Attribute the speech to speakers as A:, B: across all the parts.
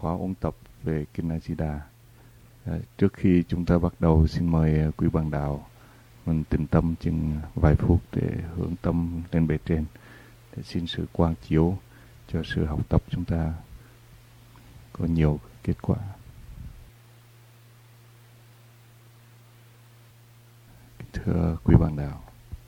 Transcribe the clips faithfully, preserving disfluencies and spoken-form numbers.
A: khóa ôn tập về Kinh A Di Đà. À, trước khi chúng ta bắt đầu, xin mời quý bạn đạo mình tĩnh tâm chừng vài phút để hướng tâm lên bề trên, để xin sự quang chiếu cho sự học tập chúng ta có nhiều kết quả. Thưa quý bạn đạo,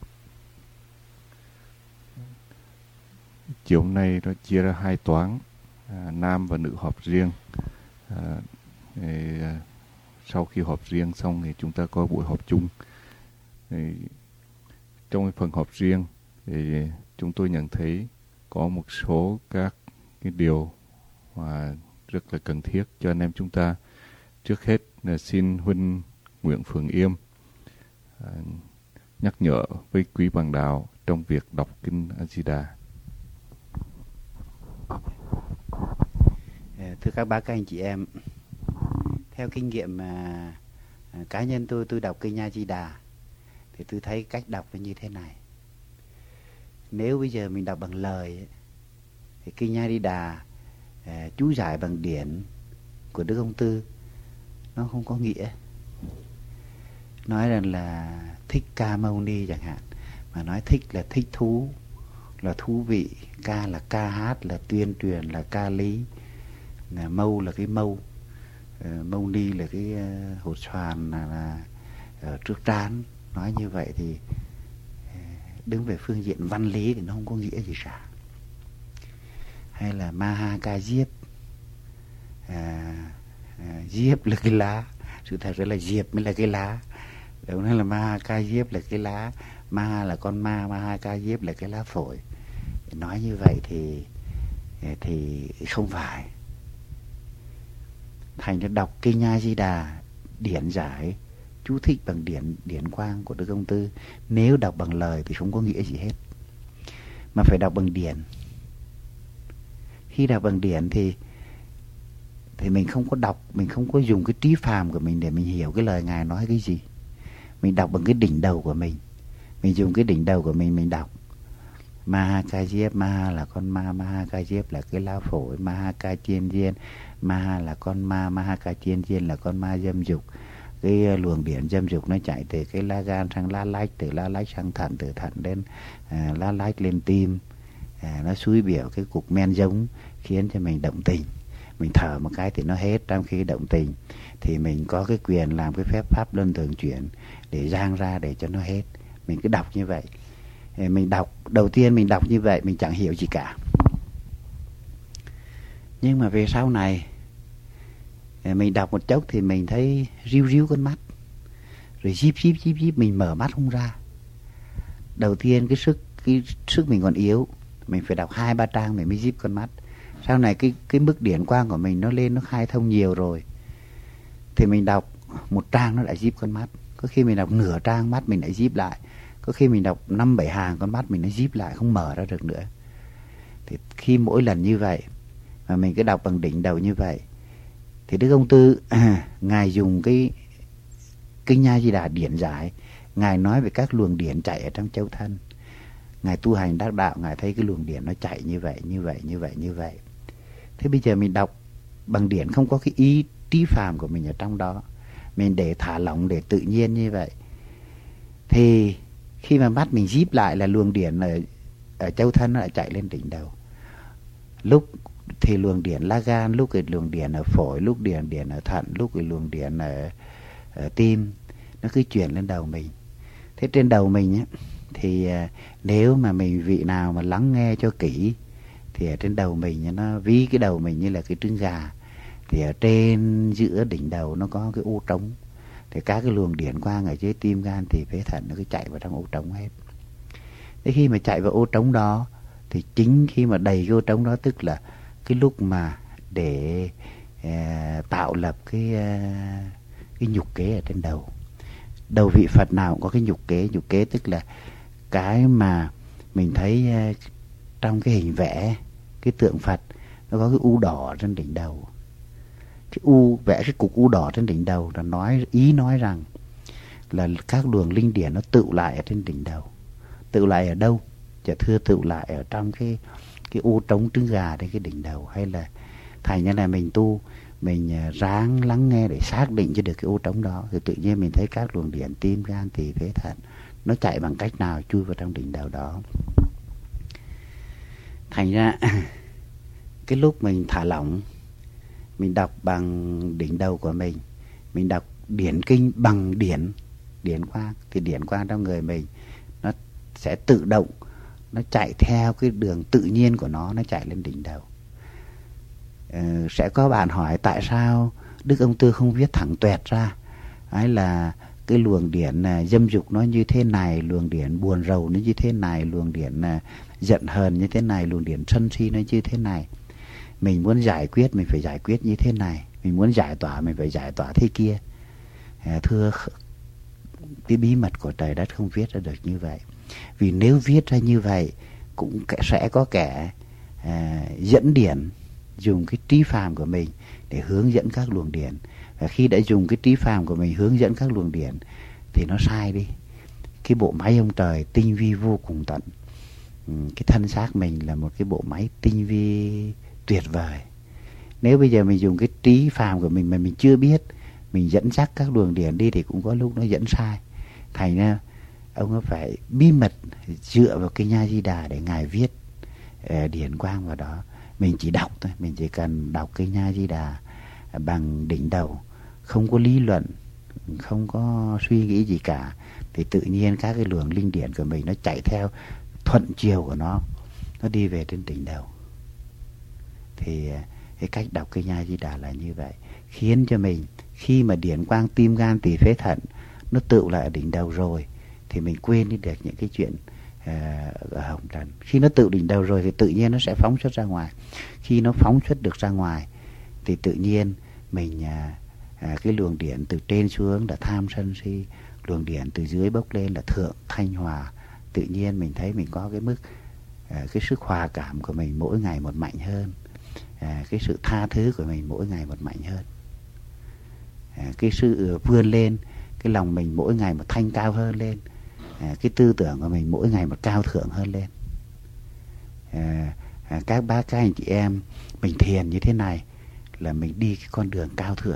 A: chiều hôm nay nó chia ra hai toán, à, nam và nữ họp riêng. À, thì, à, sau khi họp riêng xong thì chúng ta có buổi họp chung. Thì, trong cái phần họp riêng thì chúng tôi nhận thấy có một số các cái điều mà rất là cần thiết cho anh em chúng ta. Trước hết là xin huynh Nguyễn Phượng Yêm à, nhắc nhở với quý bạn đạo trong việc đọc kinh A Di Đà.
B: Thưa các bác, các anh chị em, theo kinh nghiệm mà à, cá nhân tôi tôi đọc kinh A Di Đà thì tôi thấy cách đọc là như thế này. Nếu bây giờ mình đọc bằng lời ấy, thì kinh A Di Đà à, chú giải bằng điển của Đức Ông Tư nó không có nghĩa. Nói rằng là Thích Ca Mâu Ni chẳng hạn, mà nói thích là thích thú, là thú vị, ca là ca hát, là tuyên truyền, là ca lý, là mâu là cái mâu, uh, mâu ni là cái uh, hột xoàn là, là uh, trước trán. Nói như vậy thì uh, đứng về phương diện văn lý thì nó không có nghĩa gì cả. Hay là Maha Ca Diếp, uh, uh, Diếp là cái lá, sự thật là Diệp mới là cái lá. Đúng, nên là Maha Ca Diếp là cái lá, Ma là con ma, Maha Ca Diếp là cái lá phổi. Nói như vậy thì thì không phải. Thành ra đọc kinh A Di Đà điển giải chú thích bằng điển điển quang của Đức Ông Tư, nếu đọc bằng lời thì không có nghĩa gì hết, mà phải đọc bằng điển. Khi đọc bằng điển thì thì mình không có đọc, mình không có dùng cái trí phàm của mình để mình hiểu cái lời Ngài nói cái gì. Mình đọc bằng cái đỉnh đầu của mình, mình dùng cái đỉnh đầu của mình mình đọc. Maha Ca Diếp, Maha là con ma, Maha Ca Diếp là cái lá phổi, Maha Ca Chiên Diên, Maha là con ma, Maha Ca Chiên Diên là con ma dâm dục. Cái luồng điển dâm dục nó chạy từ cái lá gan sang lá lách, từ lá lách sang thận, từ thận đến à, lá lách lên tim. À, nó xúi biểu cái cục men giống khiến cho mình động tình. Mình thở một cái thì nó hết, trong khi động tình thì mình có cái quyền làm cái phép pháp luân thường chuyển để giang ra để cho nó hết. Mình cứ đọc như vậy. Mình đọc, đầu tiên mình đọc như vậy mình chẳng hiểu gì cả. Nhưng mà về sau này mình đọc một chốc thì mình thấy ríu ríu con mắt, rồi díp díp díp díp mình mở mắt không ra. Đầu tiên cái sức cái sức mình còn yếu, mình phải đọc hai ba trang mình mới díp con mắt. Sau này cái cái mức điển quang của mình nó lên, nó khai thông nhiều rồi thì mình đọc một trang nó lại díp con mắt. Có khi mình đọc nửa trang mắt mình lại díp lại. Có khi mình đọc năm bảy hàng con mắt mình nó díp lại, không mở ra được nữa. Thì khi mỗi lần như vậy mà mình cứ đọc bằng đỉnh đầu như vậy thì Đức Ông Tư à, Ngài dùng cái kinh A Di Đà điển giải. Ngài nói về các luồng điển chạy ở trong châu thân. Ngài tu hành đắc đạo, Ngài thấy cái luồng điển nó chạy như vậy, như vậy, như vậy, như vậy. Thế bây giờ mình đọc bằng điển không có cái ý trí phàm của mình ở trong đó, mình để thả lỏng, để tự nhiên như vậy, thì khi mà mắt mình díp lại là luồng điển ở, ở châu thân nó lại chạy lên đỉnh đầu. Lúc thì luồng điển lá gan, lúc thì luồng điển ở phổi, lúc điển điển ở thận, lúc thì luồng điển ở, ở tim, nó cứ chuyển lên đầu mình. Thế trên đầu mình á, thì nếu mà mình vị nào mà lắng nghe cho kỹ thì ở trên đầu mình nó ví cái đầu mình như là cái trứng gà, thì ở trên giữa đỉnh đầu nó có cái ô trống. Thì các cái luồng điển quang ở dưới tim, gan thì phế thận nó cứ chạy vào trong ô trống hết. Thế khi mà chạy vào ô trống đó thì chính khi mà đầy cái ô trống đó tức là cái lúc mà để uh, tạo lập cái uh, cái nhục kế ở trên đầu. Đầu vị Phật nào cũng có cái nhục kế. Nhục kế tức là cái mà mình thấy uh, trong cái hình vẽ cái tượng Phật nó có cái u đỏ trên đỉnh đầu. Cái u vẽ cái cục u đỏ trên đỉnh đầu là nói ý nói rằng là các luồng linh điển nó tụ lại ở trên đỉnh đầu. Tụ lại ở đâu? Chả thưa tụ lại ở trong cái cái u trống trứng gà trên cái đỉnh đầu, hay là Thành ra là mình tu, mình ráng lắng nghe để xác định cho được cái ô trống đó, thì tự nhiên mình thấy các luồng điển tim, gan, tỳ, phế, thận nó chạy bằng cách nào chui vào trong đỉnh đầu đó. Thành ra cái lúc mình thả lỏng, mình đọc bằng đỉnh đầu của mình, mình đọc điển kinh bằng điển điển quang, thì điển quang trong người mình nó sẽ tự động, nó chạy theo cái đường tự nhiên của nó, nó chạy lên đỉnh đầu. ờ, Sẽ có bạn hỏi tại sao Đức Ông Tư không viết thẳng tuẹt ra, ấy là cái luồng điển uh, dâm dục nó như thế này, luồng điển buồn rầu nó như thế này, luồng điển uh, giận hờn như thế này, luồng điển sân si nó như thế này. Mình muốn giải quyết mình phải giải quyết như thế này, mình muốn giải tỏa mình phải giải tỏa thế kia. À, thưa, cái bí mật của trời đất không viết ra được như vậy. Vì nếu viết ra như vậy cũng sẽ có kẻ à, dẫn điển, dùng cái trí phàm của mình để hướng dẫn các luồng điển. Và khi đã dùng cái trí phàm của mình hướng dẫn các luồng điển thì nó sai đi. Cái bộ máy ông trời tinh vi vô cùng tận. Ừ, cái thân xác mình là một cái bộ máy tinh vi tuyệt vời. Nếu bây giờ mình dùng cái trí phàm của mình mà mình chưa biết, mình dẫn dắt các luồng điển đi thì cũng có lúc nó dẫn sai. Thành ra ông phải bí mật dựa vào cái Nha Di Đà để Ngài viết uh, điển quang vào đó. Mình chỉ đọc thôi, mình chỉ cần đọc cái Nha Di Đà bằng đỉnh đầu, không có lý luận, không có suy nghĩ gì cả, thì tự nhiên các cái luồng linh điển của mình nó chạy theo thuận chiều của nó, nó đi về trên đỉnh đầu. Thì cái cách đọc cái Nha Di Đà là như vậy, khiến cho mình khi mà điển quang tim gan tỳ phế thận nó tựu lại ở đỉnh đầu rồi thì mình quên đi được những cái chuyện uh, ở hồng trần. Khi nó tự đỉnh đầu rồi thì tự nhiên nó sẽ phóng xuất ra ngoài. Khi nó phóng xuất được ra ngoài thì tự nhiên mình uh, uh, cái luồng điển từ trên xuống là tham sân si, luồng điển từ dưới bốc lên là thượng thanh hòa. Tự nhiên mình thấy mình có cái mức uh, cái sức hòa cảm của mình mỗi ngày một mạnh hơn, uh, cái sự tha thứ của mình mỗi ngày một mạnh hơn, uh, cái sự uh, vươn lên, cái lòng mình mỗi ngày một thanh cao hơn lên, à, cái tư tưởng của mình mỗi ngày một cao thượng hơn lên. à, à, các bác các anh chị em, mình thiền như thế này là mình đi cái con đường cao thượng.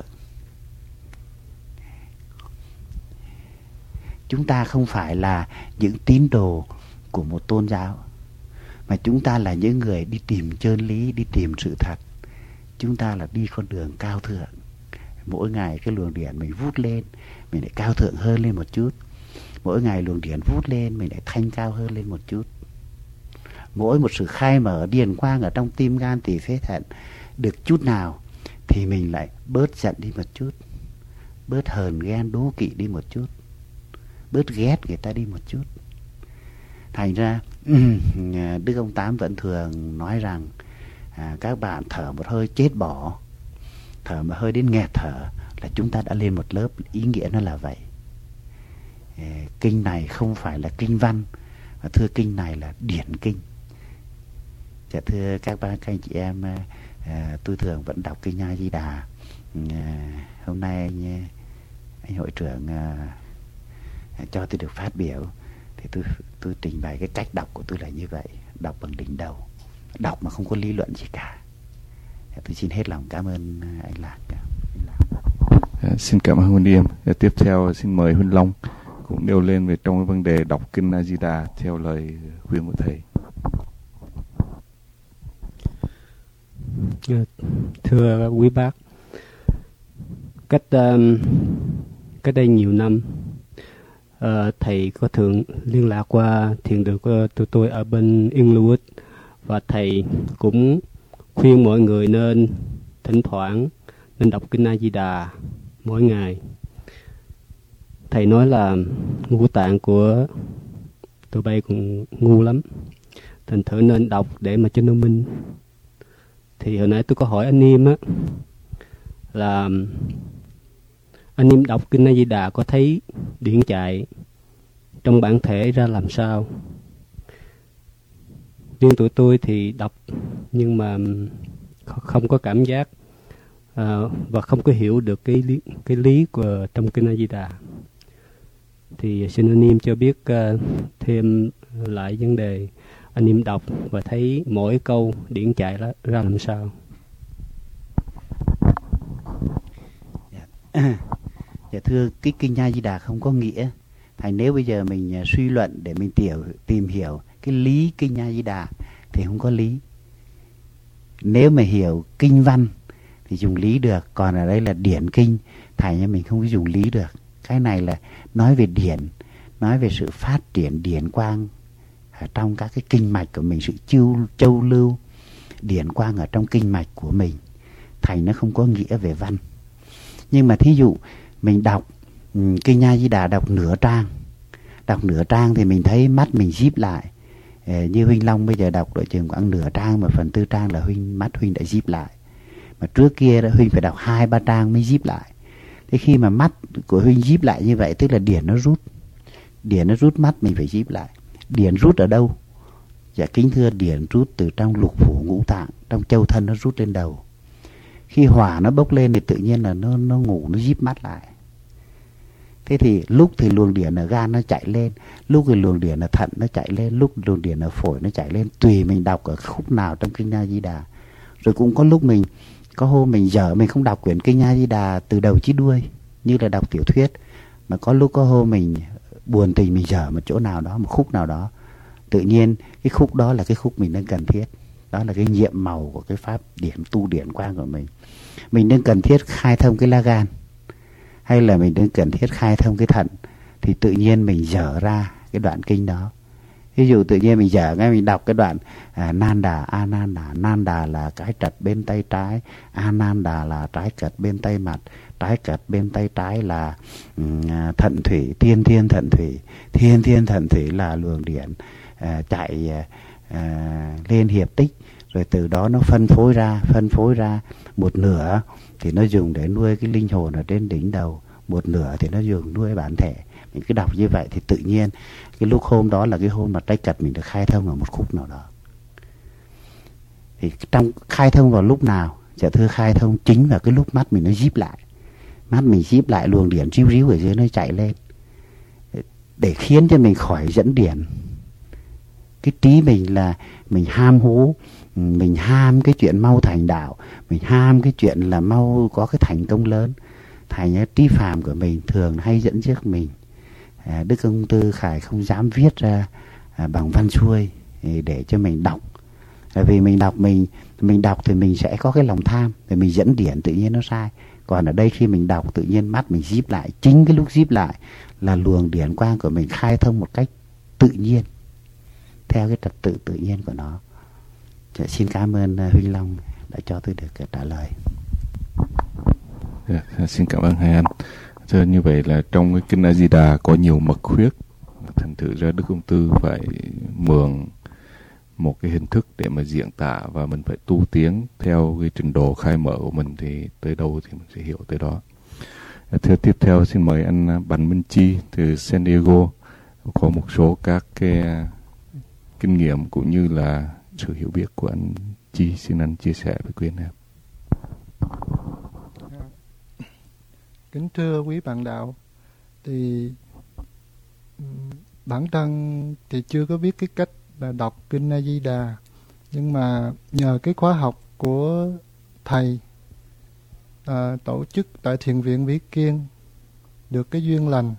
B: Chúng ta không phải là những tín đồ của một tôn giáo, mà chúng ta là những người đi tìm chân lý, đi tìm sự thật. Chúng ta là đi con đường cao thượng. Mỗi ngày cái luồng điển mình vút lên, mình lại cao thượng hơn lên một chút. Mỗi ngày luồng điển vút lên, mình lại thanh cao hơn lên một chút. Mỗi một sự khai mở điển quang ở trong tim gan tỳ phế thận được chút nào thì mình lại bớt giận đi một chút, bớt hờn ghen đố kỵ đi một chút, bớt ghét người ta đi một chút. Thành ra Đức ông Tám vẫn thường nói rằng à, các bạn thở một hơi chết bỏ, thở một hơi đến nghẹt thở là chúng ta đã lên một lớp. Ý nghĩa nó là vậy. Kinh này không phải là kinh văn, mà thưa kinh này là điển kinh. Dạ thưa các ba các anh chị em, à, tôi thường vẫn đọc kinh Nha Di Đà. À, hôm nay anh, anh hội trưởng à, cho tôi được phát biểu thì tôi tôi trình bày cái cách đọc của tôi là như vậy, đọc bằng đỉnh đầu, đọc mà không có lý luận gì cả. Dạ, tôi xin hết lòng cảm ơn anh Lạc. Anh Lạc.
A: À, xin cảm ơn Huynh Điềm. À, tiếp theo xin mời Huynh Long cũng nêu lên về trong cái vấn đề đọc kinh A Di Đà theo lời khuyên của thầy.
C: Thưa quý bác, cách um, cách đây nhiều năm, uh, thầy có thường liên lạc qua thiền đường của tụi tôi ở bên Inglewood, và thầy cũng khuyên mọi người nên thỉnh thoảng nên đọc kinh A Di Đà mỗi ngày. Thầy nói là ngũ tạng của tụi bay cũng ngu lắm, thành thử nên đọc để mà cho nó minh. Thì hồi nãy tôi có hỏi anh Niêm á, là anh Niêm đọc kinh A Di Đà có thấy điển chạy trong bản thể ra làm sao? Riêng tụi tôi thì đọc nhưng mà không có cảm giác à, và không có hiểu được cái lý, cái lý của trong kinh A Di Đà. Thì xin anh Niêm cho biết uh, thêm lại vấn đề anh Niêm đọc và thấy mỗi câu điển chạy ra, ra làm sao.
B: Dạ thưa, cái kinh A Di Đà không có nghĩa. Thành nếu bây giờ mình suy luận để mình tiểu, tìm hiểu cái lý kinh A Di Đà thì không có lý. Nếu mà hiểu kinh văn thì dùng lý được, còn ở đây là điển kinh, thành ra mình không có dùng lý được. Cái này là nói về điển, nói về sự phát triển điển quang ở trong các cái kinh mạch của mình, sự châu, châu lưu điển quang ở trong kinh mạch của mình, thành nó không có nghĩa về văn. Nhưng mà thí dụ mình đọc um, kinh A Di Đà, đọc nửa trang, đọc nửa trang thì mình thấy mắt mình díp lại. Ờ, như Huynh Long bây giờ đọc đội chừng khoảng nửa trang, một phần tư trang là Huynh mắt Huynh đã díp lại. Mà trước kia đó Huynh phải đọc hai ba trang mới díp lại. Thế khi mà mắt của Huynh díp lại như vậy tức là điển nó rút. Điển nó rút, mắt mình phải díp lại. Điển rút ở đâu? Dạ kính thưa, điển rút từ trong lục phủ ngũ tạng, trong châu thân nó rút lên đầu. Khi hỏa nó bốc lên thì tự nhiên là nó, nó ngủ, nó díp mắt lại. Thế thì lúc thì luồng điển ở gan nó chạy lên, lúc thì luồng điển ở thận nó chạy lên, lúc luồng điển ở phổi nó chạy lên, tùy mình đọc ở khúc nào trong kinh A Di Đà. Rồi cũng có lúc mình, có hôm mình dở mình không đọc quyển kinh A Di Đà từ đầu chí đuôi, như là đọc tiểu thuyết. Mà có lúc có hôm mình buồn tình mình dở một chỗ nào đó, một khúc nào đó, tự nhiên cái khúc đó là cái khúc mình đang cần thiết. Đó là cái nhiệm màu của cái pháp điểm tu điển quang của mình. Mình đang cần thiết khai thông cái lá gan, hay là mình đang cần thiết khai thông cái thận, thì tự nhiên mình dở ra cái đoạn kinh đó. Ví dụ tự nhiên mình dở ngay mình đọc cái đoạn à, Nan Đà, A Nan Đà. Nan Đà là cái trật bên tay trái, A Nan Đà là trái cật bên tay mặt, trái cật bên tay trái là um, thận thủy, thiên thiên thận thủy, thiên thiên thận thủy là luồng điển à, chạy à, lên hiệp tích. Rồi từ đó nó phân phối ra, phân phối ra một nửa thì nó dùng để nuôi cái linh hồn ở trên đỉnh đầu, một nửa thì nó dùng nuôi bản thể. Mình cứ đọc như vậy thì tự nhiên cái lúc hôm đó là cái hôm mà trái cật mình được khai thông ở một khúc nào đó. Thì trong khai thông vào lúc nào? Dạ thưa, khai thông chính vào cái lúc mắt mình nó díp lại. Mắt mình díp lại, luồng điển ríu ríu ở dưới nó chạy lên, để khiến cho mình khỏi dẫn điển. Cái trí mình là mình ham hố, mình ham cái chuyện mau thành đạo, mình ham cái chuyện là mau có cái thành công lớn. Thành ra trí phàm của mình thường hay dẫn dắt mình. à, Đức Ông Tư Khải không dám viết ra à, bằng văn xuôi để cho mình đọc. Bởi vì mình đọc mình mình đọc thì mình sẽ có cái lòng tham, thì mình dẫn điển tự nhiên nó sai. Còn ở đây khi mình đọc tự nhiên mắt mình díp lại, chính cái lúc díp lại là luồng điển quang của mình khai thông một cách tự nhiên, theo cái trật tự tự nhiên của nó. Dạ, xin cảm ơn uh, Huynh Long đã cho tôi được uh, trả lời.
A: Yeah, xin cảm ơn hai anh. Thưa, như vậy là trong cái kinh A Di Đà có nhiều mật khuyết, thành thử ra Đức Ông Tư phải mượn một cái hình thức để mà diễn tả, và mình phải tu tiến theo cái trình độ khai mở của mình, thì tới đâu thì mình sẽ hiểu tới đó. Thưa, tiếp theo xin mời anh Bành Minh Chi từ San Diego có một số các cái kinh nghiệm cũng như là sự hiểu biết của anh Chi, xin anh chia sẻ với quý anh em.
D: Kính thưa quý bạn đạo, thì bản thân thì chưa có biết cái cách là đọc kinh A Di Đà, nhưng mà nhờ cái khóa học của thầy à, tổ chức tại Thiền viện Vĩ Kiên được cái duyên lành,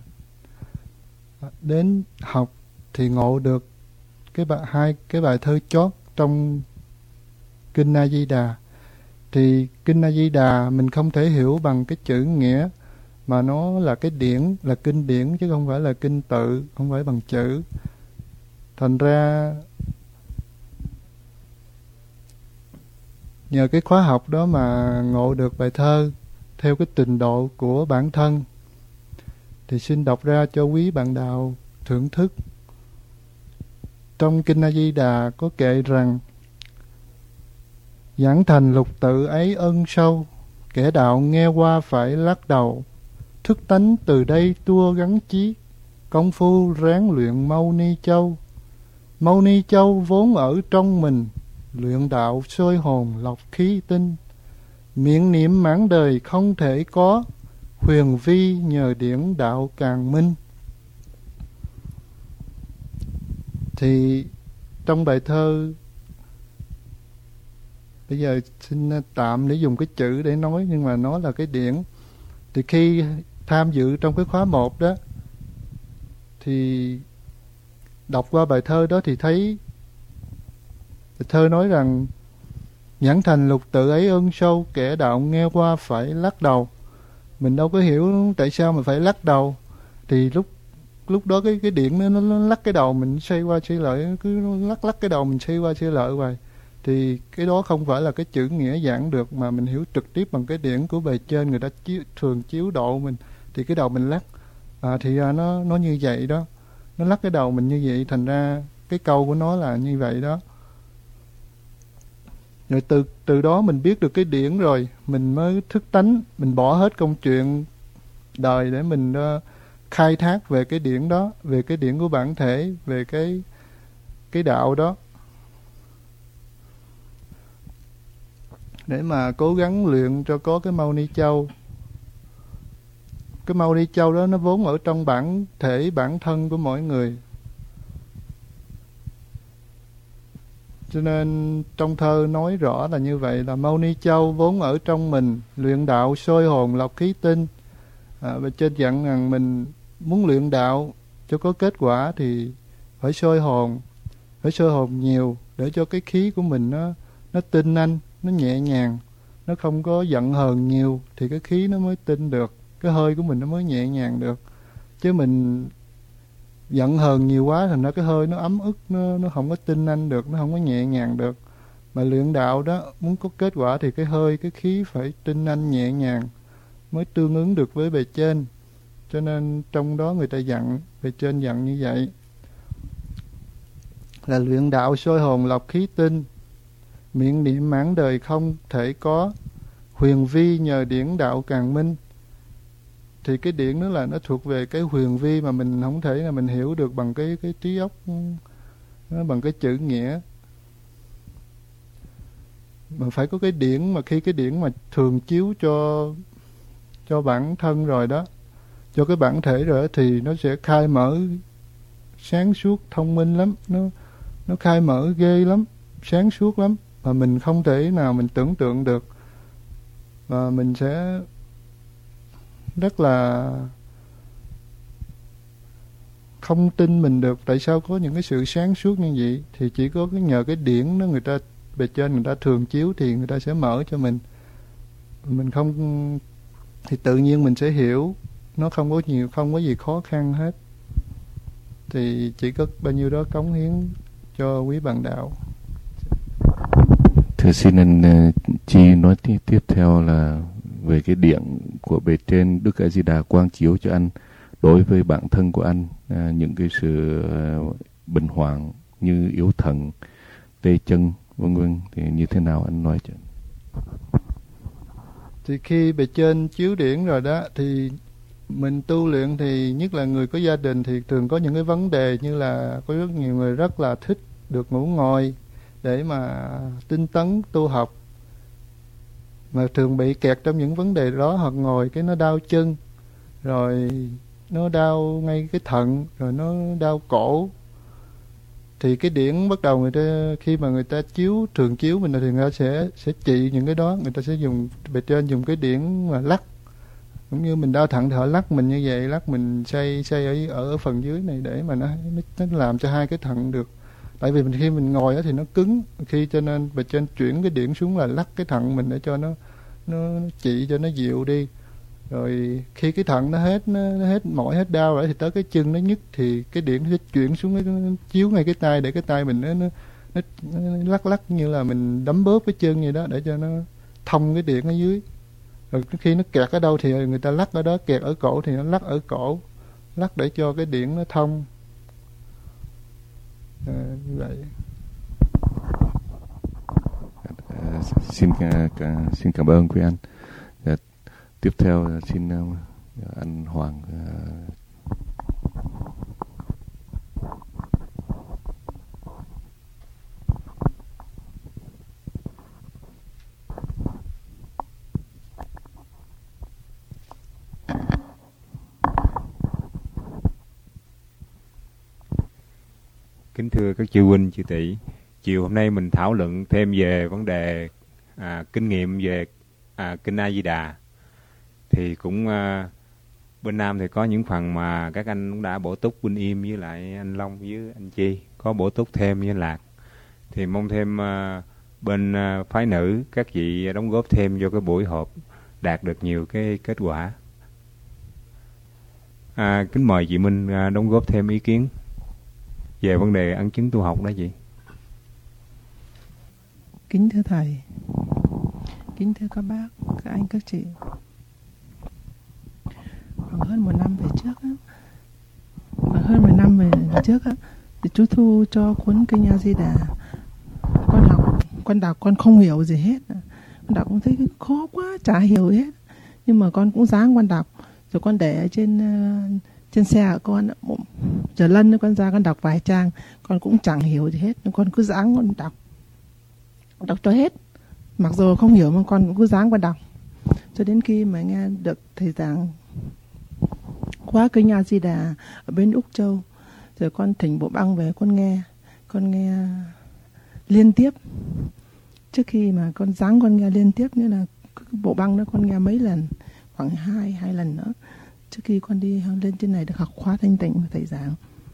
D: đến học thì ngộ được cái bài hai cái bài thơ chót trong kinh A Di Đà. Thì kinh A Di Đà mình không thể hiểu bằng cái chữ nghĩa, mà nó là cái điển, là kinh điển chứ không phải là kinh tự, không phải bằng chữ. Thành ra nhờ cái khóa học đó mà ngộ được bài thơ theo cái trình độ của bản thân. Thì xin đọc ra cho quý bạn đạo thưởng thức. Trong kinh A Di Đà có kệ rằng: giảng thành lục tự ấy ân sâu, kẻ đạo nghe qua phải lắc đầu. Thức tánh từ đây tua gắn chí, công phu ráng luyện Mâu Ni Châu. Mâu Ni Châu vốn ở trong mình, luyện đạo sôi hồn lọc khí tinh. Miệng niệm mãn đời không thể có, huyền vi nhờ điển đạo càng minh. Thì trong bài thơ, bây giờ xin tạm để dùng cái chữ để nói, nhưng mà nó là cái điển. Thì khi tham dự trong cái khóa một đó, thì đọc qua bài thơ đó thì thấy bài thơ nói rằng nhãn thành lục tự ấy ơn sâu, kẻ đạo nghe qua phải lắc đầu. Mình đâu có hiểu tại sao mà phải lắc đầu. Thì lúc lúc đó cái cái điện nó, nó lắc cái đầu mình xoay qua xoay lại, cứ lắc lắc cái đầu mình xoay qua xoay lại hoài. Thì cái đó không phải là cái chữ nghĩa giảng được, mà mình hiểu trực tiếp bằng cái điển của bề trên người ta chiếu, thường chiếu độ mình. Thì cái đầu mình lắc, à, thì ra nó nó như vậy đó, nó lắc cái đầu mình như vậy, thành ra cái câu của nó là như vậy đó. Rồi từ từ đó mình biết được cái điển rồi, mình mới thức tánh, mình bỏ hết công chuyện đời để mình uh, khai thác về cái điển đó, về cái điển của bản thể, về cái cái đạo đó, để mà cố gắng luyện cho có cái Mâu Ni Châu. Cái Mâu Ni Châu đó nó vốn ở trong bản thể, bản thân của mỗi người. Cho nên trong thơ nói rõ là như vậy, là Mâu Ni Châu vốn ở trong mình, luyện đạo sôi hồn lọc khí tinh. À, và trên dặn rằng mình muốn luyện đạo cho có kết quả thì phải sôi hồn, phải sôi hồn nhiều để cho cái khí của mình nó nó tinh anh, nó nhẹ nhàng, nó không có giận hờn nhiều, thì cái khí nó mới tinh được, cái hơi của mình nó mới nhẹ nhàng được. Chứ mình giận hờn nhiều quá thành ra cái hơi nó ấm ức, nó nó không có tinh anh được, nó không có nhẹ nhàng được. Mà luyện đạo đó muốn có kết quả thì cái hơi, cái khí phải tinh anh nhẹ nhàng mới tương ứng được với bề trên. Cho nên trong đó người ta dặn, bề trên dặn như vậy, là luyện đạo sôi hồn lọc khí tinh, miệng niệm mãn đời không thể có, huyền vi nhờ điển đạo càng minh. Thì cái điển đó là nó thuộc về cái huyền vi mà mình không thể là mình hiểu được bằng cái cái trí óc, bằng cái chữ nghĩa, mà phải có cái điển. Mà khi cái điển mà thường chiếu cho cho bản thân rồi đó, cho cái bản thể rồi đó, thì nó sẽ khai mở sáng suốt thông minh lắm, nó nó khai mở ghê lắm, sáng suốt lắm, mà mình không thể nào mình tưởng tượng được. Và mình sẽ rất là không tin mình được tại sao có những cái sự sáng suốt như vậy. Thì chỉ có cái nhờ cái điển đó, người ta bề trên người ta thường chiếu thì người ta sẽ mở cho mình. Mình không thì tự nhiên mình sẽ hiểu, nó không có nhiều, không có gì khó khăn hết. Thì chỉ có bao nhiêu đó cống hiến cho quý bạn đạo.
A: Thưa xin anh Chi nói tiếp, tiếp theo là về cái điện của bề trên Đức A Di Đà quang chiếu cho anh đối với bản thân của anh, à, những cái sự uh, bình hoảng như yếu thần, tê chân vân vân, thì như thế nào anh nói cho.
D: Thì khi bề trên chiếu điển rồi đó, thì mình tu luyện, thì nhất là người có gia đình thì thường có những cái vấn đề như là có rất nhiều người rất là thích được ngủ ngồi để mà tinh tấn tu học, mà thường bị kẹt trong những vấn đề đó, hoặc ngồi cái nó đau chân, rồi nó đau ngay cái thận, rồi nó đau cổ. Thì cái điển bắt đầu người ta, khi mà người ta chiếu, thường chiếu mình thì người ta sẽ sẽ trị những cái đó. Người ta sẽ dùng bề trên dùng cái điển mà lắc, cũng như mình đau thận thì họ lắc mình như vậy, lắc mình xoay xoay ở ở phần dưới này để mà nó nó làm cho hai cái thận được. Tại vì mình khi mình ngồi đó thì nó cứng, khi cho nên bề trên chuyển cái điển xuống là lắc cái thận mình để cho nó nó trị cho nó dịu đi. Rồi khi cái thận nó hết nó, nó hết mỏi hết đau rồi thì tới cái chân nó nhức, thì cái điển nó sẽ chuyển xuống, nó chiếu ngay cái tay để cái tay mình nó, nó, nó, nó lắc lắc như là mình đấm bóp cái chân vậy đó, để cho nó thông cái điện ở dưới. Rồi khi nó kẹt ở đâu thì người ta lắc ở đó, kẹt ở cổ thì nó lắc ở cổ, lắc để cho cái điện nó thông. À, như vậy.
A: À, xin cả, xin cảm ơn quý anh. À, tiếp theo xin uh, anh Hoàng. Uh,
E: Kính thưa các chư huynh, chư tỷ, chiều hôm nay mình thảo luận thêm về vấn đề à, kinh nghiệm về à, Kinh A Di Đà. Thì cũng à, bên Nam thì có những phần mà các anh cũng đã bổ túc, Vinh Im với lại anh Long với anh Chi có bổ túc thêm với Lạc. Thì mong thêm uh, bên uh, phái nữ các vị đóng góp thêm vô cái buổi họp đạt được nhiều cái kết quả. À, kính mời chị Minh uh, đóng góp thêm ý kiến về vấn đề ấn chứng tu học đó chị.
F: Kính thưa thầy, kính thưa các bác, các anh, các chị. Khoảng hơn một năm về trước á, khoảng hơn một năm về trước á, thì chú Thu cho cuốn Kinh A Di Đà. Con đọc, con đọc con không hiểu gì hết. Con đọc cũng thấy khó quá, chả hiểu hết. Nhưng mà con cũng dáng con đọc. Rồi con để ở trên uh, trên xe của con, chờ lân nữa con ra con đọc vài trang, con cũng chẳng hiểu gì hết. Nhưng con cứ dáng con đọc, đọc cho hết. Mặc dù không hiểu mà con cũng cứ dáng con đọc. Cho đến khi mà nghe được thầy giảng khóa Kinh A Di Đà ở bên Úc Châu, rồi con thỉnh bộ băng về con nghe, con nghe liên tiếp. Trước khi mà con dáng con nghe liên tiếp, nghĩa là bộ băng đó con nghe mấy lần, khoảng hai hai lần nữa, trước khi con đi lên trên này được học khóa thanh tịnh của thầy giảng.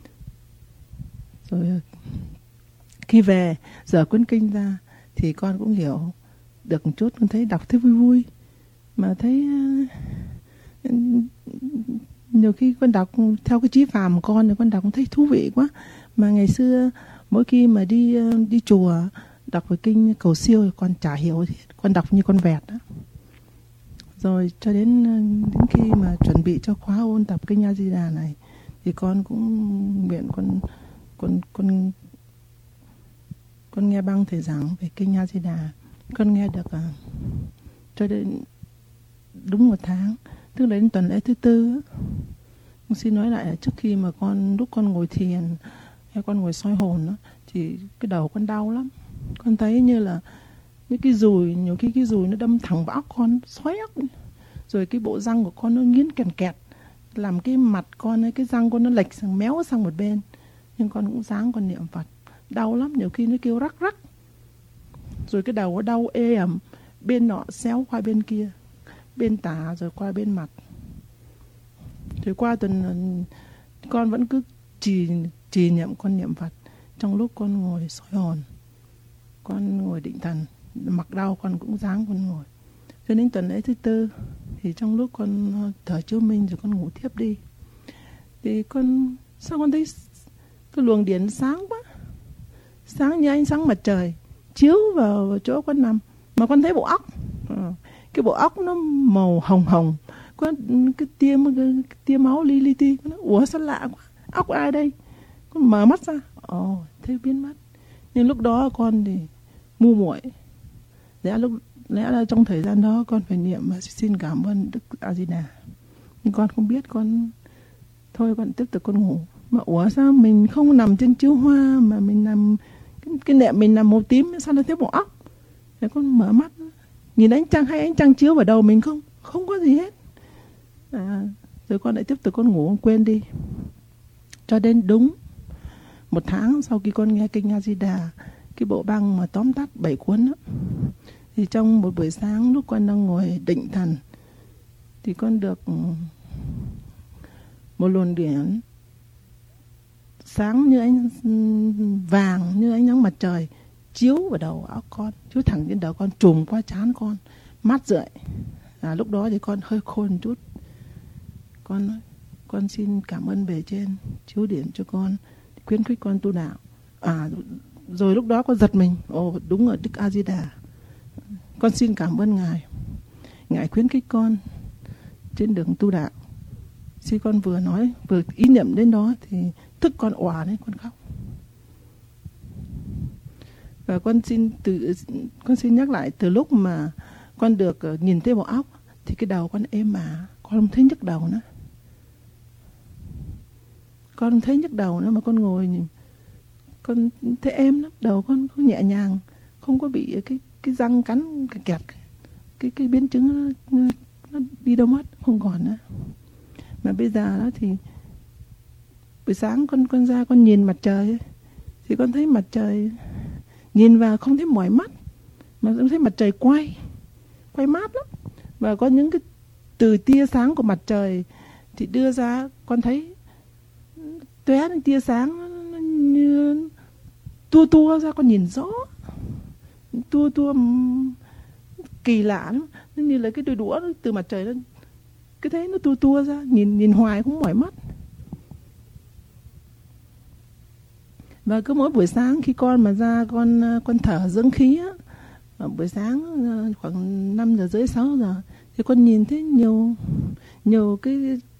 F: Rồi khi về giờ cuốn kinh ra thì con cũng hiểu được một chút, con thấy đọc thấy vui vui, mà thấy uh, nhiều khi con đọc theo cái trí phàm của con thì con đọc thấy thú vị quá. Mà ngày xưa mỗi khi mà đi uh, đi chùa đọc về kinh cầu siêu thì con chả hiểu gì, con đọc như con vẹt đó. Rồi cho đến uh, đến khi mà chuẩn bị cho khóa ôn tập Kinh A Di Đà này thì con cũng nguyện con con con con nghe băng thầy giảng về Kinh A Di Đà. Con nghe được uh, cho đến đúng một tháng, tức là đến tuần lễ thứ tư. Con xin nói lại là trước khi mà con lúc con ngồi thiền hay con ngồi soi hồn đó, thì cái đầu con đau lắm. Con thấy như là những cái dùi, nhiều khi cái dùi nó đâm thẳng vào óc con, xoáy óc. Rồi cái bộ răng của con nó nghiến kèn kẹt, làm cái mặt con, cái răng con nó lệch sang, méo sang một bên. Nhưng con cũng dáng con niệm Phật, đau lắm, nhiều khi nó kêu rắc rắc. Rồi cái đầu nó đau ê ẩm, bên nọ xéo qua bên kia, bên tả rồi qua bên mặt. Thì qua tuần con vẫn cứ trì, trì niệm con niệm Phật. Trong lúc con ngồi soi hồn, con ngồi định thần, mặc đau con cũng dáng con ngồi. Cho đến tuần lễ thứ tư thì trong lúc con thở chiếu minh rồi con ngủ thiếp đi, thì con sao con thấy cái luồng điện sáng quá, sáng như ánh sáng mặt trời chiếu vào chỗ con nằm. Mà con thấy bộ óc, cái bộ óc nó màu hồng hồng, có cái tia, cái tia máu li li ti. Con nói, ủa sao lạ quá, óc ai đây? Con mở mắt ra, ồ thấy biến mất. Nhưng lúc đó con thì ngu muội, lẽ lúc lẽ là trong thời gian đó con phải niệm và xin cảm ơn Đức A Di Đà. Nhưng con không biết, con thôi con tiếp tục con ngủ. Mà ủa sao mình không nằm trên chiếu hoa mà mình nằm cái, cái nệm mình nằm màu tím, sao nó thấy bộ óc? Thế con mở mắt nhìn ánh trăng, hay ánh trăng chiếu vào đầu mình không? Không có gì hết. À, rồi con lại tiếp tục con ngủ, con quên đi. Cho đến đúng một tháng sau khi con nghe Kinh A Di Đà, cái bộ băng mà tóm tắt bảy cuốn đó, thì trong một buổi sáng lúc con đang ngồi định thần thì con được một luồng điện sáng như ánh vàng, như ánh nắng mặt trời chiếu vào đầu óc con, chiếu thẳng trên đầu con, trùm qua trán con, mắt rượi. À, lúc đó thì con hơi khôn chút. Con nói, con xin cảm ơn bề trên chiếu điển cho con, khuyến khích con tu đạo. À, rồi lúc đó con giật mình, ồ đúng rồi, Đức A Di Đà. Con xin cảm ơn Ngài, Ngài khuyến khích con trên đường tu đạo. Khi con vừa nói, vừa ý niệm đến đó thì thức con òa lên, con khóc. Và con xin từ con xin nhắc lại, từ lúc mà con được nhìn thấy bộ óc thì cái đầu con êm mà, con không thấy nhức đầu nữa. Con không thấy nhức đầu nữa, mà con ngồi nhìn, con thấy êm lắm, đầu con có nhẹ nhàng, không có bị cái cái răng cắn cái kẹt, cái cái biến chứng nó, nó đi đâu mất, không còn nữa. Mà bây giờ đó thì buổi sáng con con ra con nhìn mặt trời ấy, thì con thấy mặt trời nhìn vào không thấy mỏi mắt, mà con thấy mặt trời quay quay mát lắm, và có những cái từ tia sáng của mặt trời thì đưa ra con thấy tóe lên tia sáng nó, nó như tua tua ra, con nhìn rõ tua tua kỳ lạ lắm. Nó như là cái đôi đũa từ mặt trời lên, cứ thấy nó tua tua ra, nhìn nhìn hoài cũng mỏi mắt. Và cứ mỗi buổi sáng khi con mà ra con con thở dưỡng khí á, buổi sáng khoảng năm giờ rưỡi sáu giờ thì con nhìn thấy nhiều nhiều cái,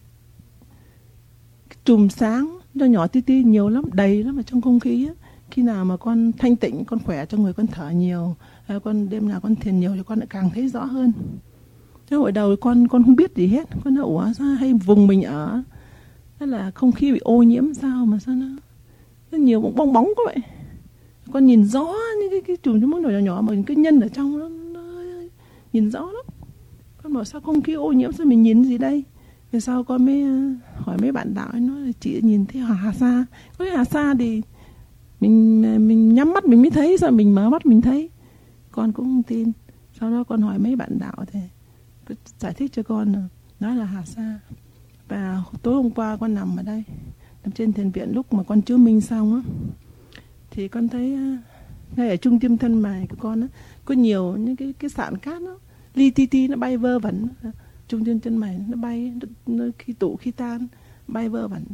F: cái chùm sáng nhỏ nhỏ tí tí nhiều lắm, đầy lắm ở trong không khí á. Khi nào mà con thanh tịnh, con khỏe trong người, con thở nhiều, con đêm nào con thiền nhiều thì con lại càng thấy rõ hơn. Thế hồi đầu con con không biết gì hết, con nói ủa sao hay vùng mình ở thế là không khí bị ô nhiễm sao mà sao nó, nó nhiều bong bong bóng quá vậy. Con nhìn rõ những cái cái chùm bóng nhỏ nhỏ mà cái nhân ở trong nó, nó nhìn rõ lắm. Con bảo sao không khí ô nhiễm, sao mình nhìn gì đây? Về sau con mới hỏi mấy bạn đạo, nói là chị nhìn thấy hà sa. Có cái hà sa thì mình mình nhắm mắt mình mới thấy, sao mình mở mắt mình thấy. Con cũng không tin. Sau đó con hỏi mấy bạn đạo thì giải thích cho con, nói là hà sa. Và tối hôm qua con nằm ở đây, nằm trên thiền viện, lúc mà con chiếu minh xong á, thì con thấy ngay ở trung tâm thân mày của con á, có nhiều những cái cái sạn cát nó li ti ti, nó bay vơ vẩn. Trung tâm chân mày nó bay, nó, nó khi tụ khi tan, bay vơ vẩn.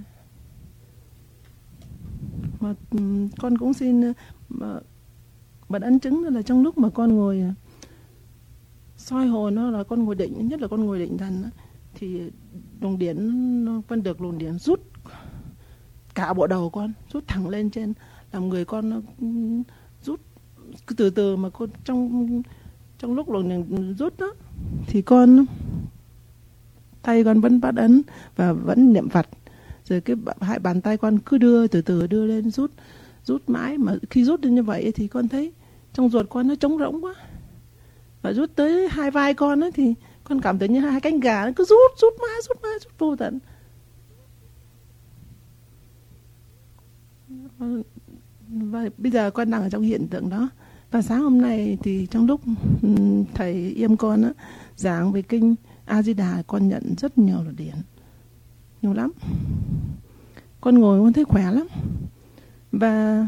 F: Mà um, con cũng xin mà, bật ấn chứng là trong lúc mà con ngồi soi hồn nó, là con ngồi định, nhất là con ngồi định thần á, thì luồng điển, con được luồng điển rút cả bộ đầu con, rút thẳng lên trên, làm người con nó rút cứ từ từ. Mà con trong trong lúc luồng điển rút đó thì con tay con vẫn bắt ấn và vẫn niệm Phật, rồi cái hai bàn tay con cứ đưa từ từ đưa lên, rút rút mãi. Mà khi rút lên như vậy thì con thấy trong ruột con nó trống rỗng quá, và rút tới hai vai con ấy, thì con cảm thấy như hai cánh gà nó cứ rút rút mãi rút mãi rút vô tận. Và bây giờ con đang ở trong hiện tượng đó. Và sáng hôm nay thì trong lúc thầy Yêm con á, giảng về kinh A Di Đà, con nhận rất nhiều là điển, nhiều lắm. Con ngồi con thấy khỏe lắm, và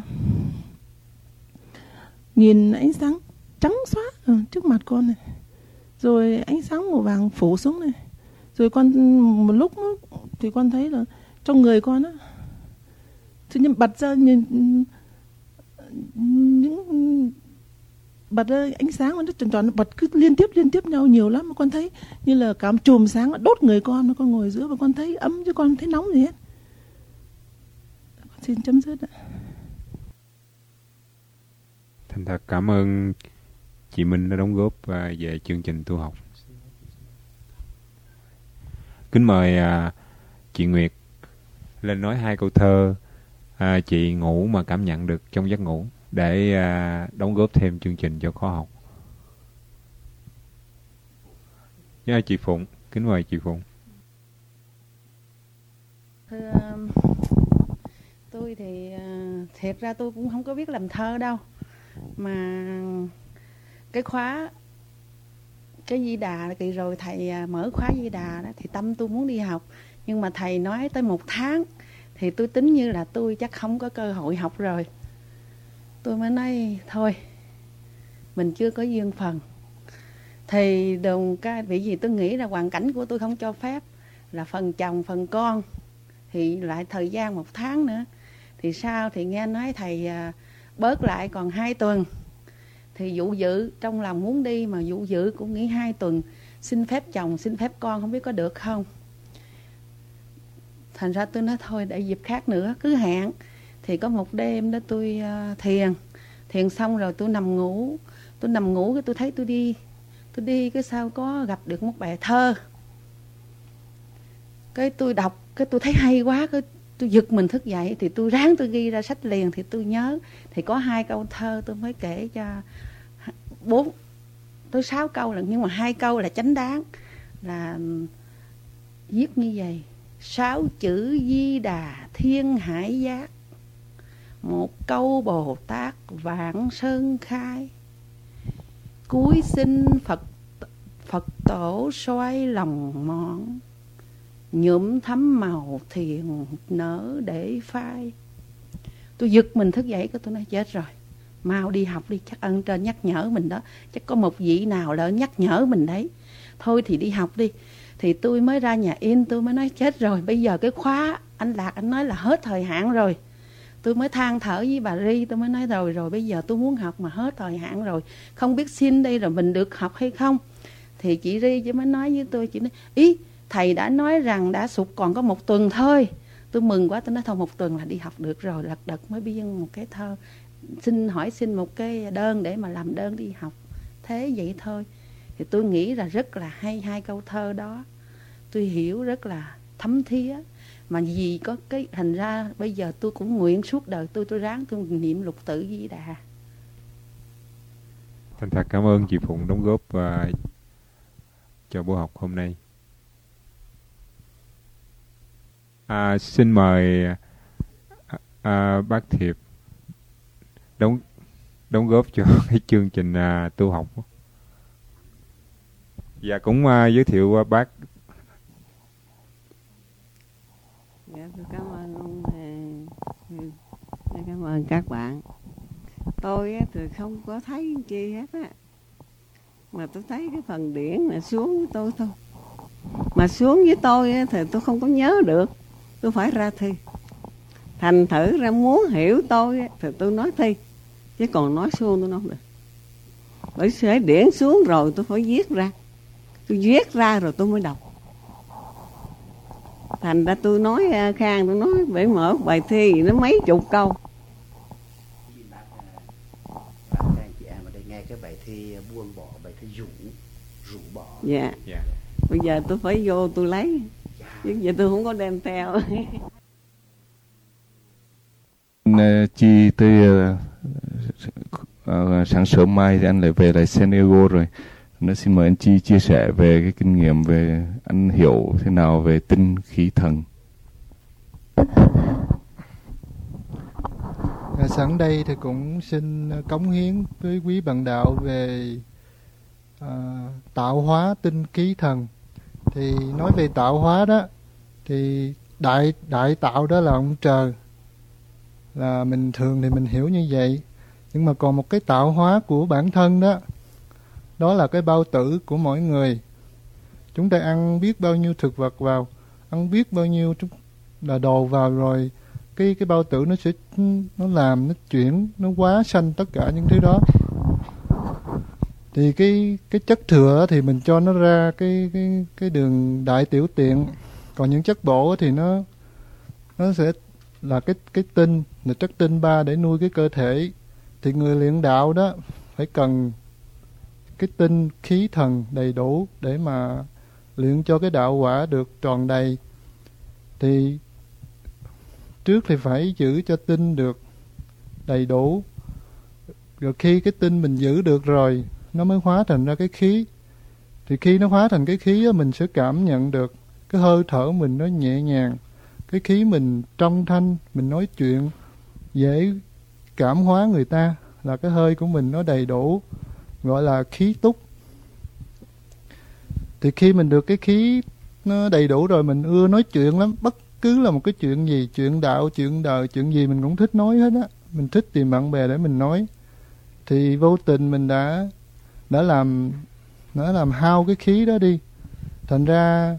F: nhìn ánh sáng trắng xóa ở trước mặt con này, rồi ánh sáng màu vàng phủ xuống này, rồi con một lúc đó, thì con thấy là trong người con á, tự nhiên bật ra nhìn những bật ra ánh sáng nó tròn tròn, nó bật cứ liên tiếp liên tiếp nhau nhiều lắm. Mà con thấy như là cả một chùm sáng nó đốt người con, mà con ngồi giữa và con thấy ấm chứ con không thấy nóng gì hết. Con xin chấm dứt ạ.
E: Thành thật cảm ơn chị Minh đã đóng góp về chương trình tu học. Kính mời à, chị Nguyệt lên nói hai câu thơ à, chị ngủ mà cảm nhận được trong giấc ngủ, để à, đóng góp thêm chương trình cho khóa học. Nhớ chị Phụng, kính mời chị Phụng.
G: Thưa tôi thì thiệt ra tôi cũng không có biết làm thơ đâu, mà cái khóa cái Di Đà kỳ rồi thầy mở khóa Di Đà đó, thì tâm tôi muốn đi học, nhưng mà thầy nói tới một tháng thì tôi tính như là tôi chắc không có cơ hội học rồi. Tôi mới nói thôi, mình chưa có duyên phần. Thì đồng cái vì gì tôi nghĩ là hoàn cảnh của tôi không cho phép, là phần chồng phần con thì lại thời gian một tháng nữa. Thì sao thì nghe nói thầy à, bớt lại còn hai tuần. Thì vụ dự trong lòng muốn đi, mà vụ dự cũng nghĩ hai tuần, xin phép chồng xin phép con không biết có được không. Thành ra tôi nói thôi để dịp khác nữa cứ hẹn. Thì có một đêm đó tôi uh, thiền thiền xong rồi tôi nằm ngủ. Tôi nằm ngủ cái tôi thấy tôi đi tôi đi cái sao có gặp được một bài thơ. Cái tôi đọc cái tôi thấy hay quá, cái tôi giật mình thức dậy. Thì tôi ráng tôi ghi ra sách liền. Thì tôi nhớ thì có hai câu thơ tôi mới kể cho bốn tới sáu câu lần, nhưng mà hai câu là chánh đáng, là viết như vậy: sáu chữ Di Đà thiên hải giác, một câu Bồ Tát vạn sơn khai, cúi xin Phật Phật tổ xoay lòng mòn, nhuộm thắm màu thiền nở để phai. Tôi giật mình thức dậy, cái tôi nói chết rồi, mau đi học đi, chắc ơn trên nhắc nhở mình đó, chắc có một vị nào lỡ nhắc nhở mình đấy, thôi thì đi học đi. Thì tôi mới ra nhà in, tôi mới nói chết rồi, bây giờ cái khóa anh Lạc anh nói là hết thời hạn rồi. Tôi mới than thở với bà Ri, tôi mới nói rồi rồi bây giờ tôi muốn học mà hết thời hạn rồi, không biết xin đây rồi mình được học hay không. Thì chị Ri chỉ mới nói với tôi, chị nói ý thầy đã nói rằng đã sụt còn có một tuần thôi. Tôi mừng quá, tôi nói thôi một tuần là đi học được rồi. Lật đật mới biên một cái thơ, xin hỏi xin một cái đơn để mà làm đơn đi học. Thế vậy thôi. Thì tôi nghĩ là rất là hay hai câu thơ đó, tôi hiểu rất là thấm thía. Mà vì có cái thành ra bây giờ tôi cũng nguyện suốt đời tôi tôi ráng tôi niệm Lục Tự Di Đà.
E: Thành thật cảm ơn chị Phụng đóng góp uh, cho buổi học hôm nay. À, xin mời à, bác Thiệp đóng đóng góp cho cái chương trình à, tu học. Và cũng à, giới thiệu à, bác.
H: Dạ, tôi cảm ơn ông, cảm ơn các bạn. Tôi á, thì không có thấy chi hết á, mà tôi thấy cái phần điển là xuống với tôi thôi. Mà xuống với tôi á, thì tôi không có nhớ được, tôi phải ra thi. Thành thử ra muốn hiểu tôi á, thì tôi nói thi, chứ còn nói xuống tôi nói không được. Bởi sẽ điển xuống rồi tôi phải viết ra, tôi viết ra rồi tôi mới đọc. Thành ra tôi nói Khang, tôi nói phải mở bài thi nó mấy chục câu.
B: Các chị em ở đây nghe cái bài thi buông bỏ, bài thi rủ, rủ bỏ.
H: Dạ. Yeah. Bây giờ tôi phải vô tôi lấy, chứ giờ tôi không có đem theo.
A: Chi tới uh, uh, sáng sớm mai thì anh lại về lại San Diego rồi. Nó xin mời anh Chi chia sẻ về cái kinh nghiệm về anh hiểu thế nào về tinh khí thần.
D: À, sẵn đây thì cũng xin cống hiến với quý bạn đạo về à, tạo hóa tinh khí thần. Thì nói về tạo hóa đó, thì đại đại tạo đó là ông trời, là mình thường thì mình hiểu như vậy. Nhưng mà còn một cái tạo hóa của bản thân đó, đó là cái bao tử của mỗi người. Chúng ta ăn biết bao nhiêu thực vật vào, ăn biết bao nhiêu là đồ vào rồi, cái cái bao tử nó sẽ nó làm, nó chuyển, nó hóa sanh tất cả những thứ đó. Thì cái cái chất thừa thì mình cho nó ra cái cái cái đường đại tiểu tiện, còn những chất bổ thì nó nó sẽ là cái cái tinh, là chất tinh ba để nuôi cái cơ thể. Thì người luyện đạo đó phải cần cái tinh khí thần đầy đủ để mà luyện cho cái đạo quả được tròn đầy. Thì trước thì phải giữ cho tinh được đầy đủ, rồi khi cái tinh mình giữ được rồi nó mới hóa thành ra cái khí. Thì khi nó hóa thành cái khí á, mình sẽ cảm nhận được cái hơi thở mình nó nhẹ nhàng, cái khí mình trong thanh, mình nói chuyện dễ cảm hóa người ta, là cái hơi của mình nó đầy đủ, gọi là khí túc. Thì khi mình được cái khí nó đầy đủ rồi, mình ưa nói chuyện lắm. Bất cứ là một cái chuyện gì, chuyện đạo, chuyện đời, chuyện gì mình cũng thích nói hết á. Mình thích tìm bạn bè để mình nói. Thì vô tình mình đã đã làm đã làm hao cái khí đó đi. Thành ra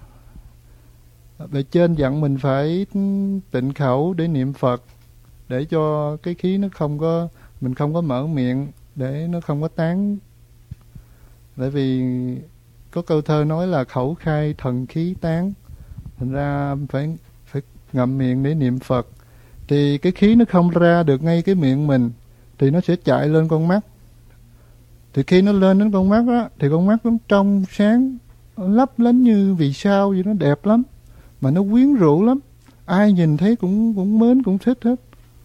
D: bề trên dặn mình phải tịnh khẩu để niệm Phật, để cho cái khí nó không có, mình không có mở miệng, để nó không có tán. Tại vì có câu thơ nói là khẩu khai thần khí tán. Thành ra phải phải ngậm miệng để niệm Phật. Thì cái khí nó không ra được ngay cái miệng mình, thì nó sẽ chạy lên con mắt. Thì khi nó lên đến con mắt á, thì con mắt nó trong sáng, nó lấp lánh như vì sao vậy, nó đẹp lắm, mà nó quyến rũ lắm, ai nhìn thấy cũng cũng mến, cũng thích hết.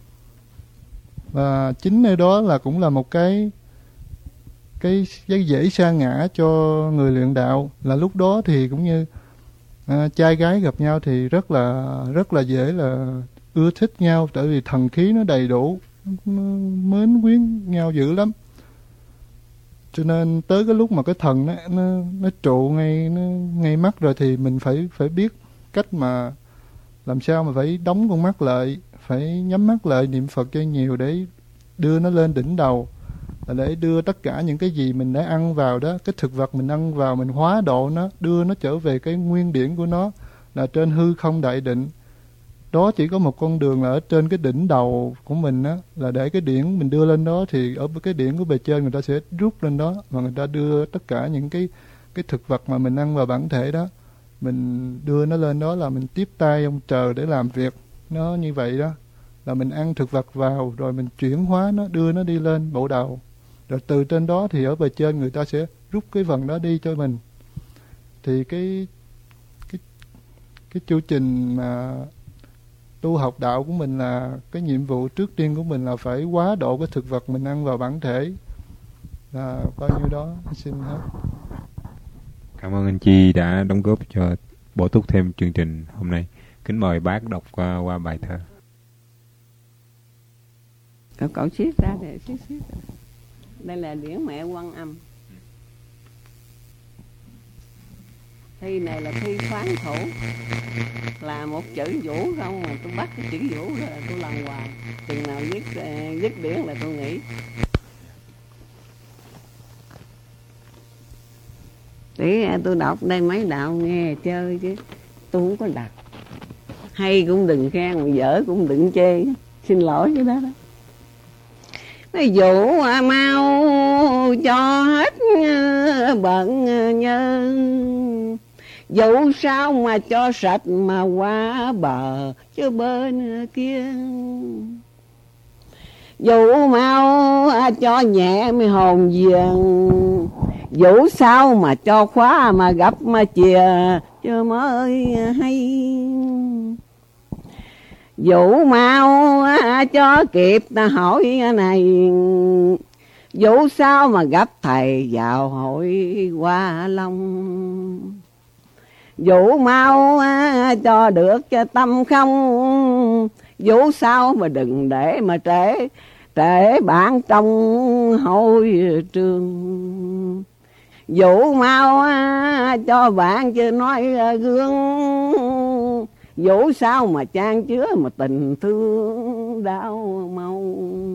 D: Và chính nơi đó là cũng là một cái cái dễ sa ngã cho người luyện đạo. Là lúc đó thì cũng như à, trai gái gặp nhau thì rất là rất là dễ là ưa thích nhau, tại vì thần khí nó đầy đủ, nó mến quyến nhau dữ lắm. Cho nên tới cái lúc mà cái thần nó nó, nó trụ ngay nó, ngay mắt rồi thì mình phải phải biết cách mà làm sao mà phải đóng con mắt lại, phải nhắm mắt lại niệm Phật cho nhiều để đưa nó lên đỉnh đầu, là để đưa tất cả những cái gì mình đã ăn vào đó, cái thực vật mình ăn vào, mình hóa độ nó, đưa nó trở về cái nguyên điển của nó là trên hư không đại định. Đó chỉ có một con đường là ở trên cái đỉnh đầu của mình á, là để cái điển mình đưa lên đó, thì ở cái điển của bề trên người ta sẽ rút lên đó, và người ta đưa tất cả những cái cái thực vật mà mình ăn vào bản thể đó, mình đưa nó lên đó, là mình tiếp tay ông trời để làm việc nó như vậy đó, là mình ăn thực vật vào rồi mình chuyển hóa nó, đưa nó đi lên bộ đầu, rồi từ trên đó thì ở bề trên người ta sẽ rút cái phần đó đi cho mình. Thì cái cái cái chu trình mà tu học đạo của mình là cái nhiệm vụ trước tiên của mình là phải hóa độ cái thực vật mình ăn vào bản thể, là bao nhiêu đó. Xin hết.
E: Cảm ơn anh Chi đã đóng góp cho bổ túc thêm chương trình hôm nay. Kính mời bác đọc qua, qua bài thơ.
H: Cậu cậu xiết ra để xiết xiết. Đây là điển mẹ Quan Âm. Thi này là thi khoáng thủ, là một chữ vũ không mà tôi bắt cái chữ vũ là tôi làm hoài, chừng nào viết viết điển là tôi nghĩ. Để tôi đọc đây mấy đạo nghe chơi chứ tôi không có đặt. Hay cũng đừng khen, mà dở cũng đừng chê, xin lỗi cái đó đó. Dụ mau cho hết bận nhân, dẫu sao mà cho sạch mà qua bờ chứ bên kia. Dẫu mau cho nhẹ mới hồn viền, dẫu sao mà cho khóa mà gấp mà chìa chứ mới hay. Dẫu mau cho kịp ta hỏi này, dẫu sao mà gặp thầy vào hội Hoa Long. Dẫu mau cho được cho tâm không, dẫu sao mà đừng để mà trễ trễ bản trong hội trường. Dẫu mau cho bạn chưa nói gương, dẫu sao mà chan chứa mà tình thương đau mau.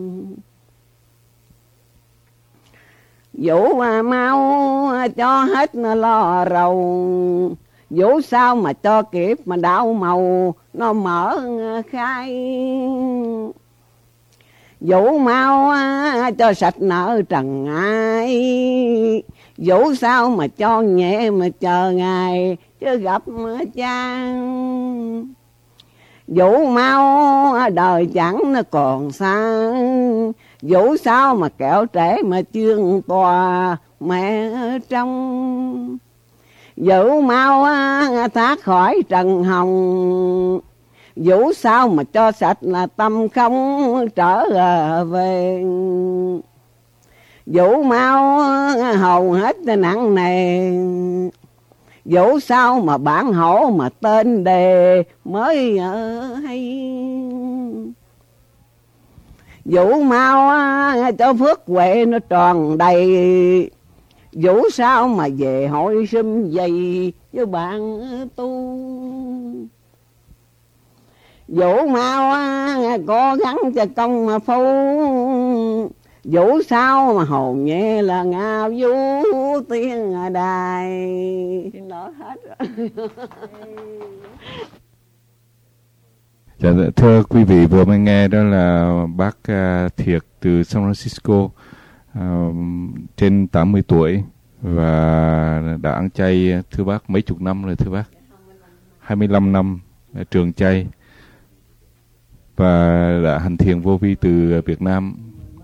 H: Dẫu mà mau cho hết lo rầu, dẫu sao mà cho kịp mà đau màu nó mở khai. Dẫu mau cho sạch nợ trần ai, dẫu sao mà cho nhẹ mà chờ ngày chứ gặp cha. Dẫu mau đời chẳng nó còn xa, dẫu sao mà kẹo trễ mà chương tòa mẹ trong. Dẫu mau thoát khỏi trần hồng, dẫu sao mà cho sạch là tâm không trở về. Dẫu mau hầu hết nặng nề, dẫu sao mà bản hổ mà tên đề mới hay. Dẫu mau cho phước huệ nó tròn đầy, dẫu sao mà về hội sum dày với bạn tu. Dẫu mau cố gắng cho công mà phu, dẫu sao mà hồn nhẹ là ngao du tiên đài. Xin lỗi hết rồi.
A: Dạ, thưa quý vị, vừa mới nghe đó là bác uh, Thiệt từ San Francisco, uh, trên tám mươi tuổi và đã ăn chay thưa bác mấy chục năm rồi thưa bác, hai mươi lăm năm trường chay, và đã hành thiền vô vi từ Việt Nam.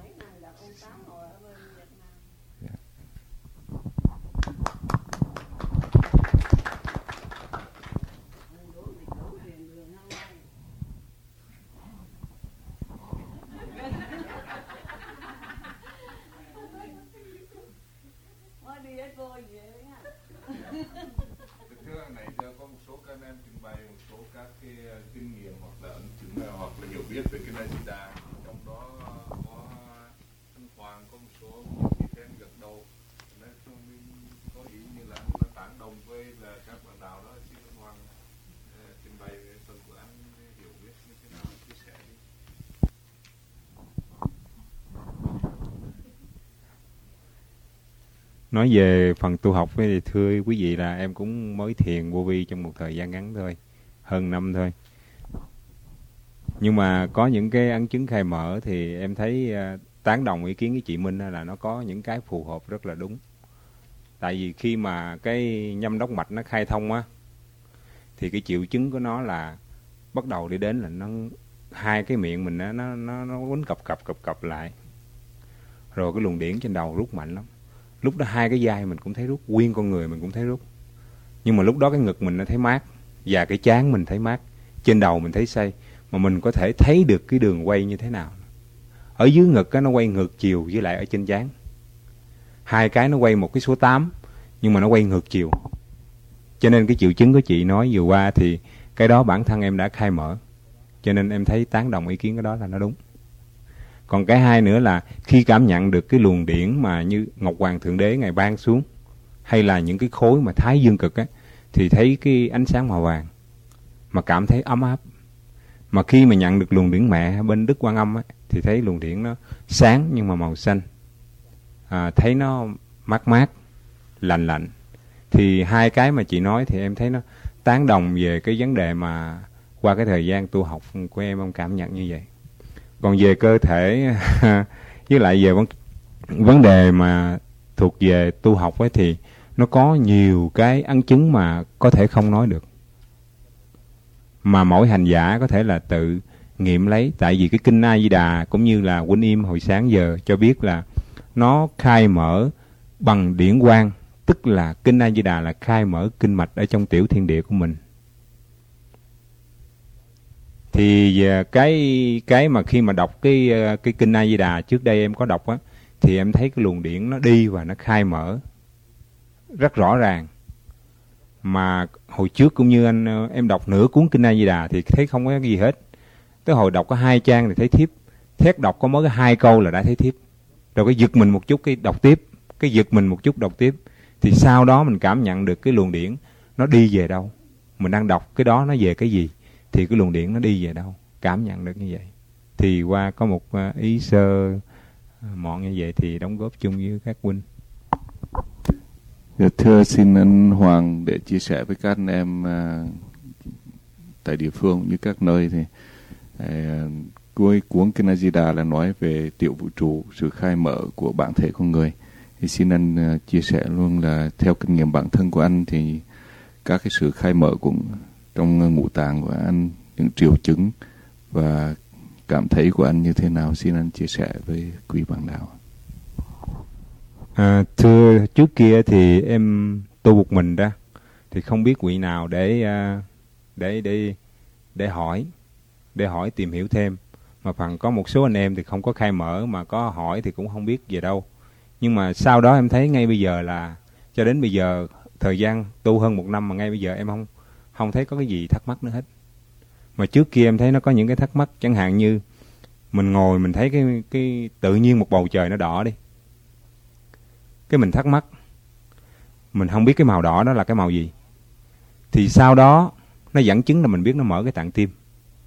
A: Thưa anh này, có một số các anh em trình bày một số các cái kinh nghiệm hoặc là ấn chứng hoặc là hiểu biết về cái Najida, trong đó có anh Hoàng có một số cái khen gật đầu, nên mình có ý như là nó tán đồng với là các bạn đạo đó. Xin anh Hoàng
E: Nói về phần tu học thì thưa quý vị là em cũng mới thiền vô vi trong một thời gian ngắn thôi, hơn năm thôi. Nhưng mà có những cái ấn chứng khai mở thì em thấy uh, tán đồng ý kiến với chị Minh là nó có những cái phù hợp rất là đúng. Tại vì khi mà cái nhâm đốc mạch nó khai thông á, thì cái triệu chứng của nó là bắt đầu đi đến là nó hai cái miệng mình nó nó nó, nó quấn cập cập cập cập lại, rồi cái luồng điển trên đầu rút mạnh lắm. Lúc đó hai cái vai mình cũng thấy rút, nguyên con người mình cũng thấy rút. Nhưng mà lúc đó cái ngực mình nó thấy mát, và cái trán mình thấy mát, trên đầu mình thấy say, mà mình có thể thấy được cái đường quay như thế nào. Ở dưới ngực á, nó quay ngược chiều, với lại ở trên trán hai cái nó quay một cái số tám, nhưng mà nó quay ngược chiều. Cho nên cái triệu chứng của chị nói vừa qua thì cái đó bản thân em đã khai mở, cho nên em thấy tán đồng ý kiến cái đó là nó đúng. Còn cái hai nữa là khi cảm nhận được cái luồng điển mà như Ngọc Hoàng Thượng Đế Ngài ban xuống, hay là những cái khối mà thái dương cực á, thì thấy cái ánh sáng màu vàng mà cảm thấy ấm áp. Mà khi mà nhận được luồng điển mẹ bên Đức Quan Âm á, thì thấy luồng điển nó sáng nhưng mà màu xanh, à, thấy nó mát mát, lạnh lạnh. Thì hai cái mà chị nói thì em thấy nó tán đồng về cái vấn đề mà qua cái thời gian tu học của em, em cảm nhận như vậy. Còn về cơ thể với lại về vấn, vấn đề mà thuộc về tu học ấy, thì nó có nhiều cái ấn chứng mà có thể không nói được, mà mỗi hành giả có thể là tự nghiệm lấy. Tại vì cái kinh A Di Đà cũng như là Huynh Im hồi sáng giờ cho biết là nó khai mở bằng điển quang, tức là kinh A Di Đà là khai mở kinh mạch ở trong tiểu thiên địa của mình. Thì cái cái mà khi mà đọc cái cái kinh A Di Đà trước đây em có đọc á, thì em thấy cái luồng điển nó đi và nó khai mở rất rõ ràng. Mà hồi trước cũng như anh em đọc nửa cuốn kinh A Di Đà thì thấy không có cái gì hết. Tới hồi đọc có hai trang thì thấy thiếp, thét đọc có mới cái hai câu là đã thấy thiếp. Rồi cái giật mình một chút cái đọc tiếp, cái giật mình một chút đọc tiếp. Thì sau đó mình cảm nhận được cái luồng điển nó đi về đâu, mình đang đọc cái đó nó về cái gì, thì cái luồng điển nó đi về đâu, cảm nhận được như vậy. Thì qua có một ý sơ mọn như vậy thì đóng góp chung với các huynh.
A: Thưa xin anh Hoàng để chia sẻ với các anh em uh, tại địa phương như các nơi thì uh, cuối cuốn Kinh A Di Đà là nói về tiểu vũ trụ, sự khai mở của bản thể con người. Thì xin anh uh, chia sẻ luôn là theo kinh nghiệm bản thân của anh thì các cái sự khai mở cũng trong ngũ tạng của anh, những triệu chứng và cảm thấy của anh như thế nào, xin anh chia sẻ với quý bạn đạo.
E: À, thưa trước kia thì em tu một mình ra, thì không biết vị nào để để để để hỏi, để hỏi tìm hiểu thêm. Mà phần có một số anh em thì không có khai mở, mà có hỏi thì cũng không biết về đâu. Nhưng mà sau đó em thấy ngay bây giờ là cho đến bây giờ thời gian tu hơn một năm mà ngay bây giờ em không không thấy có cái gì thắc mắc nữa hết. Mà trước kia em thấy nó có những cái thắc mắc, chẳng hạn như mình ngồi mình thấy cái cái tự nhiên một bầu trời nó đỏ đi, cái mình thắc mắc, mình không biết cái màu đỏ đó là cái màu gì. Thì sau đó nó dẫn chứng là mình biết nó mở cái tạng tim.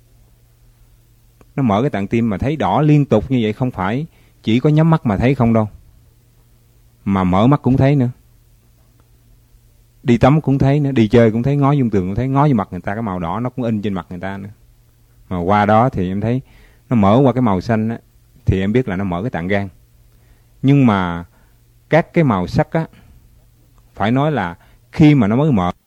E: Nó mở cái tạng tim mà thấy đỏ liên tục như vậy, không phải chỉ có nhắm mắt mà thấy không đâu, mà mở mắt cũng thấy nữa, đi tắm cũng thấy nữa, đi chơi cũng thấy, ngó vô tường cũng thấy, ngó vô mặt người ta cái màu đỏ nó cũng in trên mặt người ta nữa. Mà qua đó thì em thấy nó mở qua cái màu xanh á, thì em biết là nó mở cái tạng gan. Nhưng mà các cái màu sắc á, phải nói là khi mà nó mới mở